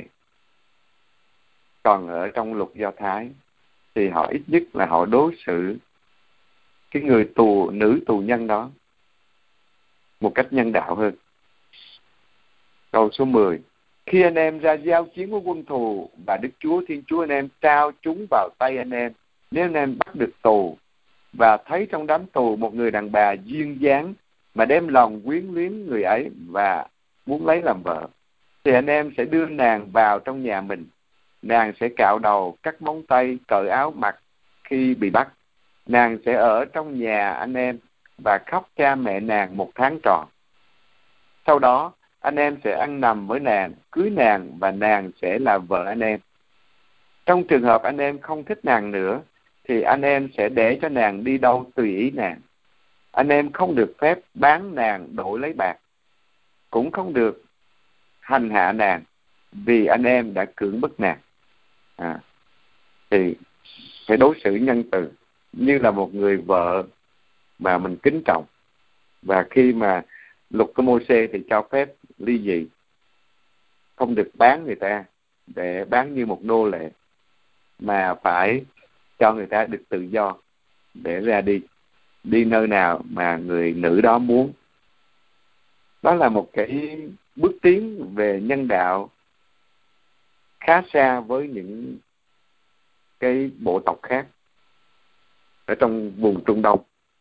Còn ở trong luật Do Thái thì họ ít nhất là họ đối xử cái người nữ tù nhân đó một cách nhân đạo hơn. Câu số 10: khi anh em ra giao chiến với quân thù, và Đức Chúa Thiên Chúa anh em trao chúng vào tay anh em, nếu anh em bắt được tù và thấy trong đám tù một người đàn bà duyên dáng mà đem lòng quyến luyến người ấy và muốn lấy làm vợ, thì anh em sẽ đưa nàng vào trong nhà mình. Nàng sẽ cạo đầu, cắt móng tay, cởi áo mặc khi bị bắt. Nàng sẽ ở trong nhà anh em và khóc cha mẹ nàng 1 tháng tròn. Sau đó anh em sẽ ăn nằm với nàng, cưới nàng, và nàng sẽ là vợ anh em. Trong trường hợp anh em không thích nàng nữa, thì anh em sẽ để cho nàng đi đâu tùy ý nàng. Anh em không được phép bán nàng đổi lấy bạc, cũng không được hành hạ nàng, vì anh em đã cưỡng bức nàng. Thì phải đối xử nhân từ như là một người vợ mà mình kính trọng. Và khi mà luật của Mô-sê thì cho phép ly dị, không được bán người ta để bán như một nô lệ, mà phải cho người ta được tự do để ra đi nơi nào mà người nữ đó muốn. Đó là một cái bước tiến về nhân đạo khá xa với những cái bộ tộc khác ở trong vùng Trung Đông.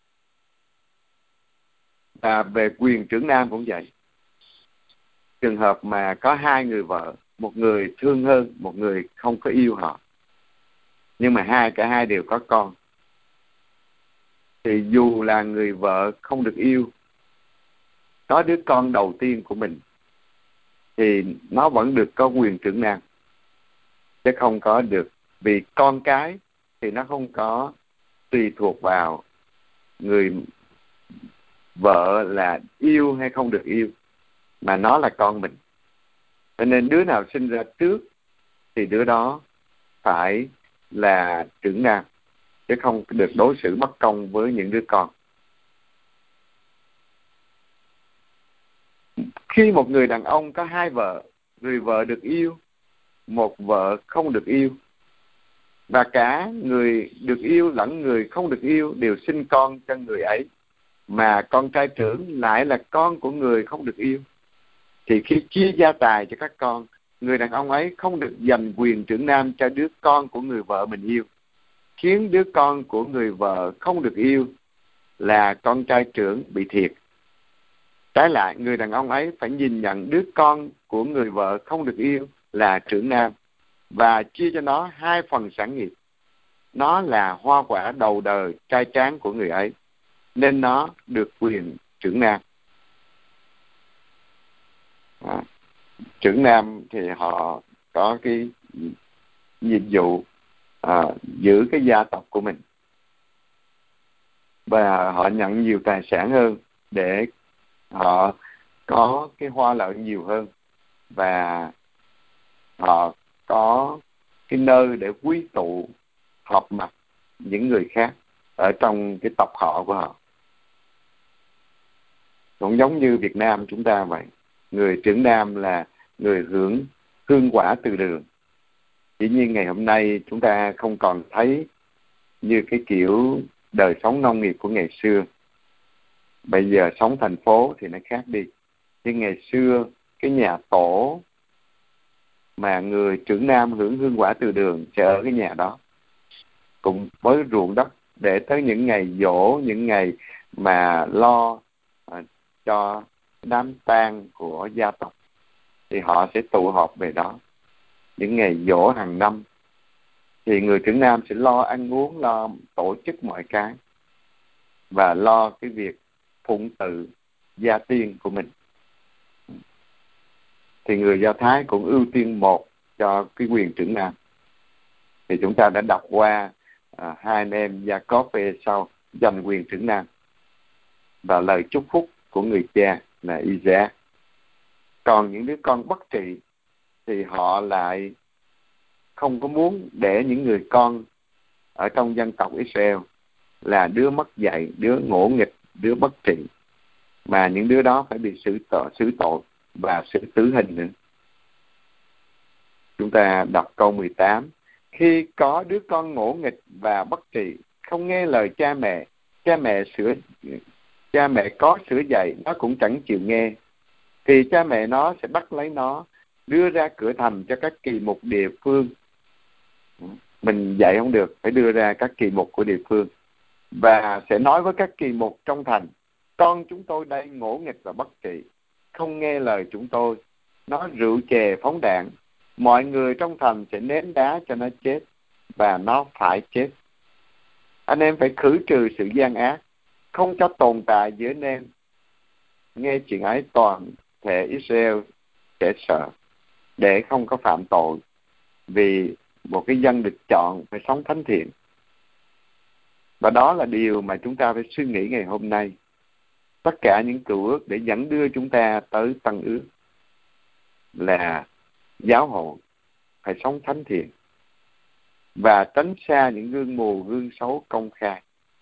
Và về quyền trưởng nam cũng vậy. Trường hợp mà có 2 người vợ, một người thương hơn, một người không có yêu họ, nhưng mà cả hai đều có con, thì dù là người vợ không được yêu, có đứa con đầu tiên của mình, thì nó vẫn được có quyền trưởng nam, chứ không có được, vì con cái thì nó không có tùy thuộc vào người vợ là yêu hay không được yêu, mà nó là con mình. Cho nên đứa nào sinh ra trước thì đứa đó phải là trưởng nam, chứ không được đối xử bất công với những đứa con. Khi một người đàn ông có hai vợ, người vợ được yêu, một vợ không được yêu, và cả người được yêu lẫn người không được yêu đều sinh con cho người ấy, mà con trai trưởng lại là con của người không được yêu, thì khi chia gia tài cho các con, người đàn ông ấy không được dành quyền trưởng nam cho đứa con của người vợ mình yêu, khiến đứa con của người vợ không được yêu là con trai trưởng bị thiệt. Trái lại, người đàn ông ấy phải nhìn nhận đứa con của người vợ không được yêu là trưởng nam và chia cho nó 2 phần sản nghiệp. Nó là hoa quả đầu đời trai tráng của người ấy, nên nó được quyền trưởng nam. Trưởng nam thì họ có cái nhiệm vụ giữ cái gia tộc của mình, và họ nhận nhiều tài sản hơn để họ có cái hoa lợi nhiều hơn, và họ có cái nơi để quy tụ họp mặt những người khác ở trong cái tộc họ của họ. Cũng giống như Việt Nam chúng ta vậy, người trưởng nam là người hưởng hương quả từ đường. Dĩ nhiên ngày hôm nay chúng ta không còn thấy như cái kiểu đời sống nông nghiệp của ngày xưa. Bây giờ sống thành phố thì nó khác đi. Nhưng ngày xưa cái nhà tổ mà người trưởng nam hưởng hương quả từ đường sẽ ở cái nhà đó, cùng với ruộng đất, để tới những ngày giỗ, những ngày mà lo cho đám tang của gia tộc, thì họ sẽ tụ họp về đó. Những ngày giỗ hàng năm thì người trưởng nam sẽ lo ăn uống, lo tổ chức mọi cái, và lo cái việc phụng tự gia tiên của mình. Thì người Do Thái cũng ưu tiên một cho cái quyền trưởng nam. Thì chúng ta đã đọc qua hai anh em Jacob và Esau giành quyền trưởng nam, và lời chúc phúc của người cha là Isaac. Còn những đứa con bất trị thì họ lại không có muốn để những người con ở trong dân tộc Israel là đứa mất dạy, đứa ngỗ nghịch, đứa bất trị, mà những đứa đó phải bị xử tội và xử tử hình nữa. Chúng ta đọc câu 18. Khi có đứa con ngỗ nghịch và bất trị, không nghe lời cha mẹ có sửa dạy, nó cũng chẳng chịu nghe, thì cha mẹ nó sẽ bắt lấy nó, đưa ra cửa thành cho các kỳ mục địa phương. Mình dạy không được, phải đưa ra các kỳ mục của địa phương, và sẽ nói với các kỳ mục trong thành: con chúng tôi đây ngỗ nghịch và bất trị, không nghe lời chúng tôi, nó rượu chè phóng đạn, mọi người trong thành sẽ ném đá cho nó chết, và nó phải chết. Anh em phải khử trừ sự gian ác, không cho tồn tại giữa anh em. Nghe chuyện ấy toàn thể Israel sẽ sợ, để không có phạm tội, vì một cái dân được chọn phải sống thánh thiện. Và đó là điều mà chúng ta phải suy nghĩ ngày hôm nay. Tất cả những cựu ước để dẫn đưa chúng ta tới Tân ước là giáo hội phải sống thánh thiện và tránh xa những gương mù, gương xấu công khai.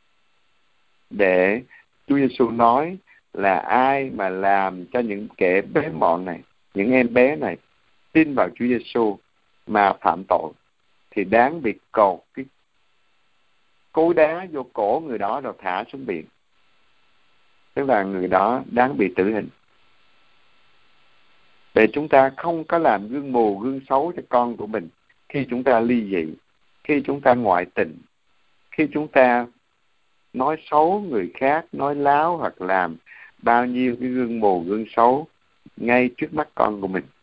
Để Chúa Giêsu nói là ai mà làm cho những kẻ bé mọn này, những em bé này tin vào Chúa Giêsu mà phạm tội, thì đáng bị cột cái cối đá vô cổ người đó rồi thả xuống biển. Tức là người đó đáng bị tử hình. Để chúng ta không có làm gương mù, gương xấu cho con của mình khi chúng ta ly dị, khi chúng ta ngoại tình, khi chúng ta nói xấu người khác, nói láo hoặc làm bao nhiêu cái gương mù, gương xấu ngay trước mắt con của mình.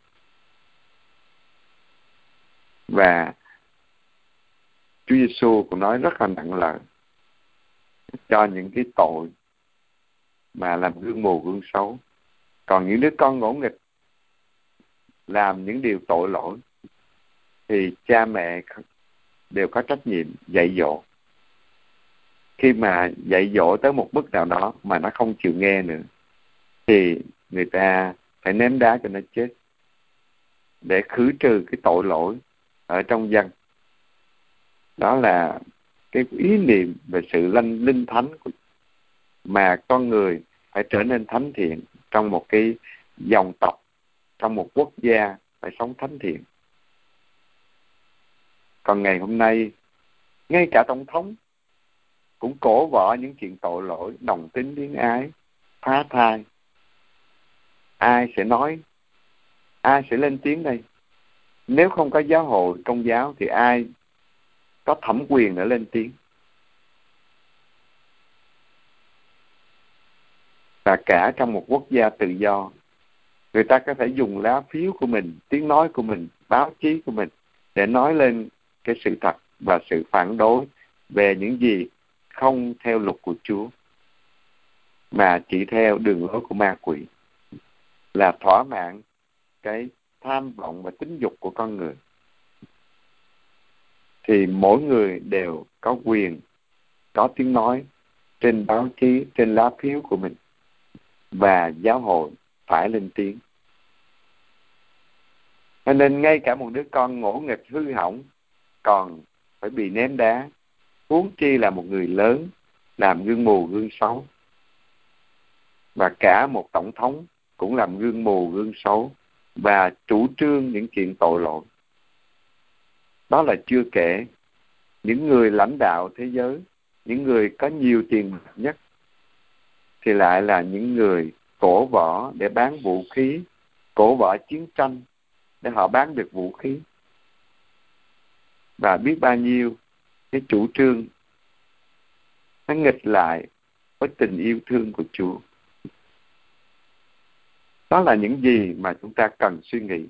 Và Chúa Giêsu cũng nói rất là nặng lời cho những cái tội mà làm gương mù gương xấu. Còn những đứa con ngỗ nghịch làm những điều tội lỗi thì cha mẹ đều có trách nhiệm dạy dỗ. Khi mà dạy dỗ tới một mức nào đó mà nó không chịu nghe nữa thì người ta phải ném đá cho nó chết để khử trừ cái tội lỗi ở trong dân. Đó là cái ý niệm về sự linh thánh mà con người phải trở nên thánh thiện trong một cái dòng tộc, trong một quốc gia phải sống thánh thiện. Còn ngày hôm nay, ngay cả Tổng thống cũng cổ võ những chuyện tội lỗi, đồng tính luyến ái, phá thai. Ai sẽ nói? Ai sẽ lên tiếng đây? Nếu không có giáo hội công giáo thì ai có thẩm quyền để lên tiếng? Và cả trong một quốc gia tự do, người ta có thể dùng lá phiếu của mình, tiếng nói của mình, báo chí của mình để nói lên cái sự thật và sự phản đối về những gì không theo luật của Chúa, mà chỉ theo đường lối của ma quỷ, là thỏa mãn cái tham vọng và tính dục của con người. Thì mỗi người đều có quyền, có tiếng nói trên báo chí, trên lá phiếu của mình, và giáo hội phải lên tiếng. Cho nên ngay cả một đứa con ngỗ nghịch hư hỏng còn phải bị ném đá, huống chi là một người lớn làm gương mù gương xấu. Và cả một tổng thống cũng làm gương mù gương xấu và chủ trương những chuyện tội lỗi. Đó là chưa kể những người lãnh đạo thế giới, những người có nhiều tiền bạc nhất, thì lại là những người cổ võ để bán vũ khí, cổ võ chiến tranh để họ bán được vũ khí. Và biết bao nhiêu cái chủ trương nó nghịch lại với tình yêu thương của Chúa. Đó là những gì mà chúng ta cần suy nghĩ.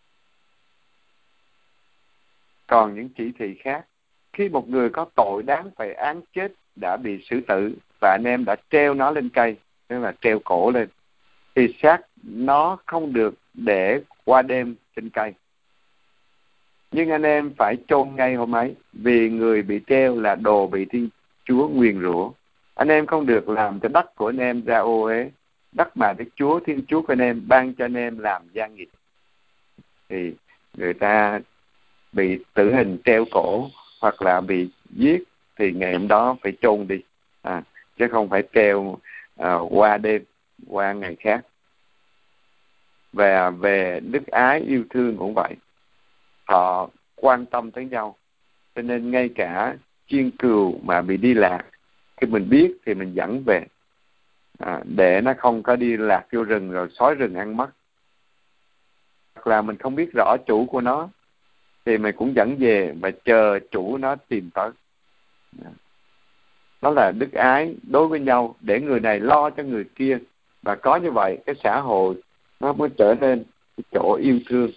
Còn những chỉ thị khác, khi một người có tội đáng phải án chết đã bị xử tử và anh em đã treo nó lên cây, tức là treo cổ lên, thì xác nó không được để qua đêm trên cây. Nhưng anh em phải chôn ngay hôm ấy, vì người bị treo là đồ bị Thiên Chúa nguyền rủa. Anh em không được làm cho đất của anh em ra ô uế, đất mà Đức Chúa Thiên Chúa của anh em ban cho anh em làm gian nghịch. Thì người ta bị tử hình treo cổ hoặc là bị giết thì ngày hôm đó phải chôn đi, chứ không phải treo qua đêm, qua ngày khác. Và về đức ái yêu thương cũng vậy, họ quan tâm tới nhau, cho nên ngay cả chiên cừu mà bị đi lạc, khi mình biết thì mình dẫn về, để nó không có đi lạc vô rừng rồi sói rừng ăn mất. Hoặc là mình không biết rõ chủ của nó thì mình cũng dẫn về và chờ chủ nó tìm tới. Đó là đức ái đối với nhau, để người này lo cho người kia. Và có như vậy cái xã hội nó mới trở nên cái chỗ yêu thương.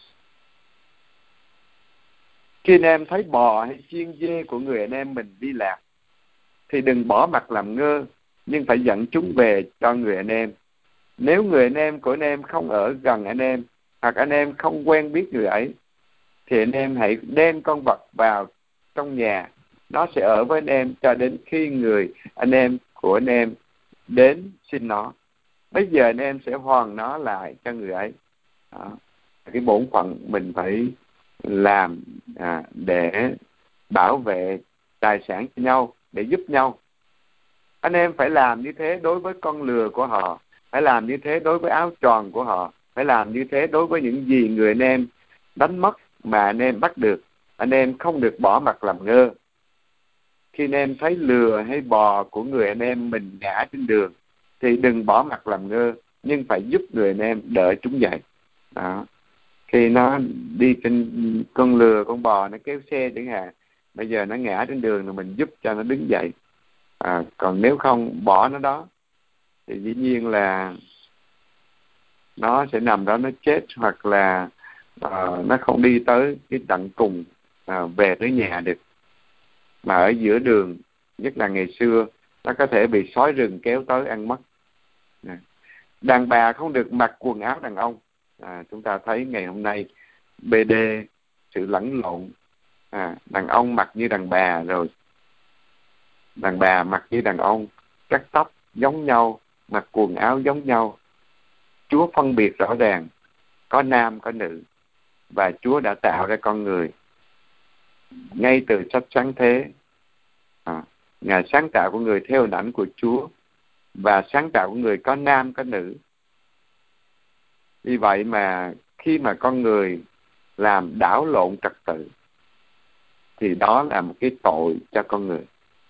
Khi anh em thấy bò hay chiên dê của người anh em mình đi lạc thì đừng bỏ mặt làm ngơ, nhưng phải dẫn chúng về cho người anh em. Nếu người anh em của anh em không ở gần anh em, hoặc anh em không quen biết người ấy, thì anh em hãy đem con vật vào trong nhà, nó sẽ ở với anh em cho đến khi người anh em của anh em đến xin nó. Bây giờ anh em sẽ hoàn nó lại cho người ấy. Đó. Cái bổn phận mình phải làm để bảo vệ tài sản cho nhau, để giúp nhau. Anh em phải làm như thế đối với con lừa của họ, phải làm như thế đối với áo tròn của họ, phải làm như thế đối với những gì người anh em đánh mất mà anh em bắt được. Anh em không được bỏ mặt làm ngơ. Khi anh em thấy lừa hay bò của người anh em mình ngã trên đường thì đừng bỏ mặt làm ngơ, nhưng phải giúp người anh em đỡ chúng dậy. Đó. Khi nó đi trên con lừa, con bò nó kéo xe chẳng hạn, bây giờ nó ngã trên đường rồi mình giúp cho nó đứng dậy. Còn nếu không bỏ nó đó thì dĩ nhiên là nó sẽ nằm đó nó chết, hoặc là nó không đi tới cái tận cùng về tới nhà được. Mà ở giữa đường, nhất là ngày xưa nó có thể bị sói rừng kéo tới ăn mất. Đàn bà không được mặc quần áo đàn ông. Chúng ta thấy ngày hôm nay BD sự lẫn lộn, đàn ông mặc như đàn bà, rồi đàn bà mặc như đàn ông, cắt tóc giống nhau, mặc quần áo giống nhau. Chúa phân biệt rõ ràng, có nam có nữ, và Chúa đã tạo ra con người ngay từ sách sáng thế. Ngài sáng tạo con người theo hình ảnh của Chúa, và sáng tạo con người có nam có nữ. Vì vậy mà khi mà con người làm đảo lộn trật tự thì đó là một cái tội cho con người.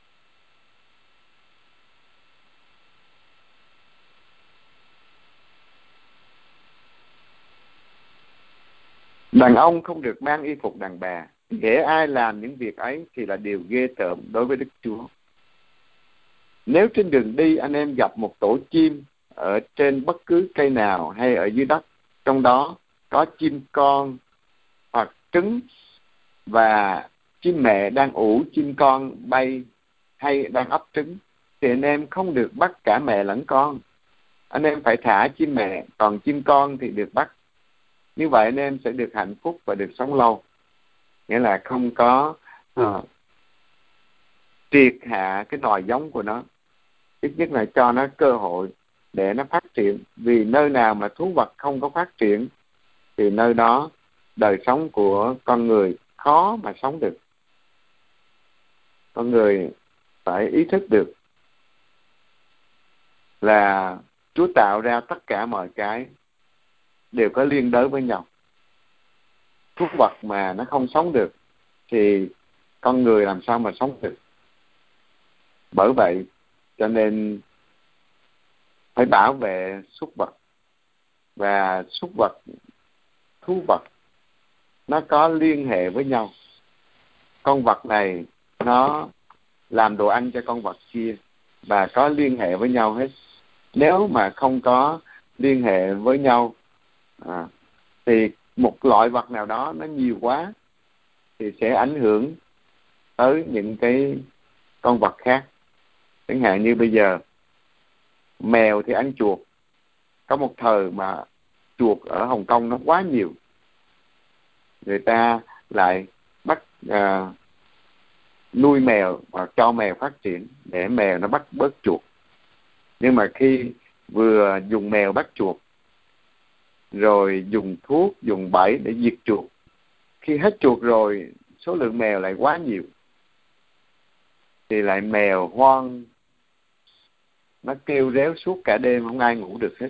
Đàn ông không được mang y phục đàn bà. Hễ ai làm những việc ấy thì là điều ghê tởm đối với Đức Chúa. Nếu trên đường đi anh em gặp một tổ chim ở trên bất cứ cây nào hay ở dưới đất, trong đó có chim con hoặc trứng, và chim mẹ đang ủ chim con bay hay đang ấp trứng, thì anh em không được bắt cả mẹ lẫn con. Anh em phải thả chim mẹ, còn chim con thì được bắt. Như vậy anh em sẽ được hạnh phúc và được sống lâu. Nghĩa là không có triệt hạ cái nòi giống của nó. Ít nhất là cho nó cơ hội để nó phát triển. Vì nơi nào mà thú vật không có phát triển thì nơi đó đời sống của con người khó mà sống được. Con người phải ý thức được là Chúa tạo ra tất cả mọi cái đều có liên đới với nhau. Thú vật mà nó không sống được thì con người làm sao mà sống được. Bởi vậy cho nên phải bảo vệ súc vật. Và súc vật, thú vật, nó có liên hệ với nhau. Con vật này nó làm đồ ăn cho con vật kia và có liên hệ với nhau hết. Nếu mà không có liên hệ với nhau thì một loại vật nào đó nó nhiều quá thì sẽ ảnh hưởng tới những cái con vật khác. Chẳng hạn như bây giờ mèo thì ăn chuột. Có một thời mà chuột ở Hồng Kông nó quá nhiều, người ta lại bắt nuôi mèo và cho mèo phát triển để mèo nó bắt bớt chuột. Nhưng mà khi vừa dùng mèo bắt chuột, rồi dùng thuốc, dùng bẫy để diệt chuột, khi hết chuột rồi số lượng mèo lại quá nhiều, thì lại mèo hoang, nó kêu réo suốt cả đêm, không ai ngủ được hết.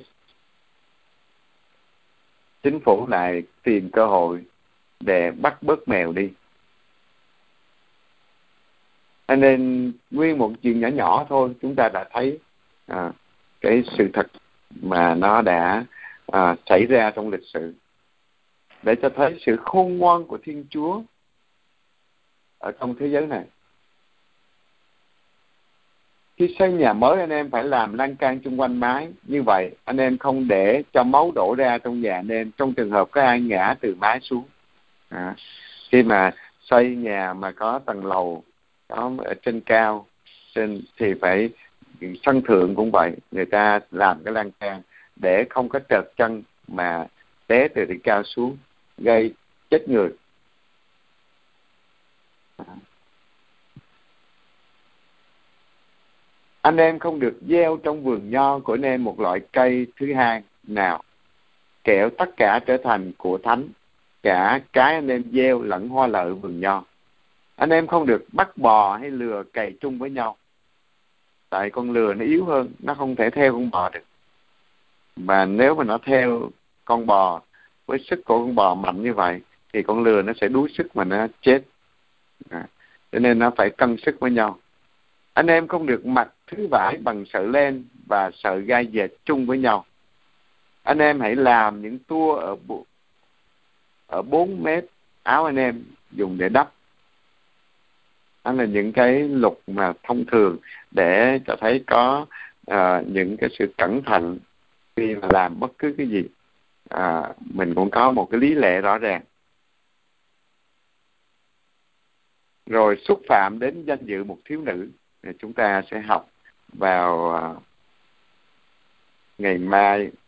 Chính phủ lại tìm cơ hội để bắt bớt mèo đi. Cho nên nguyên một chuyện nhỏ nhỏ thôi, chúng ta đã thấy cái sự thật mà nó đã xảy ra trong lịch sử, để cho thấy sự khôn ngoan của Thiên Chúa ở trong thế giới này. Khi xây nhà mới, anh em phải làm lan can chung quanh mái. Như vậy anh em không để cho máu đổ ra trong nhà anh em, trong trường hợp có ai ngã từ mái xuống. Khi mà xây nhà mà có tầng lầu, có ở trên cao thì phải sân thượng cũng vậy, người ta làm cái lan can để không có trợt chân mà té từ trên cao xuống gây chết người. Anh em không được gieo trong vườn nho của anh em một loại cây thứ hai nào, kẻo tất cả trở thành của thánh, cả cái anh em gieo lẫn hoa lợi vườn nho. Anh em không được bắt bò hay lừa cày chung với nhau, tại con lừa nó yếu hơn, nó không thể theo con bò được. Mà nếu mà nó theo con bò với sức của con bò mạnh như vậy thì con lừa nó sẽ đuối sức mà nó chết. Cho nên nó phải cân sức với nhau. Anh em không được mặc thứ vải bằng sợi len và sợi gai dệt chung với nhau. Anh em hãy làm những tua ở 4 mét áo anh em dùng để đắp. Đó là những cái luật mà thông thường để cho thấy có những cái sự cẩn thận khi mà làm bất cứ cái gì. Mình cũng có một cái lý lẽ rõ ràng. Rồi xúc phạm đến danh dự một thiếu nữ, thì chúng ta sẽ học vào ngày mai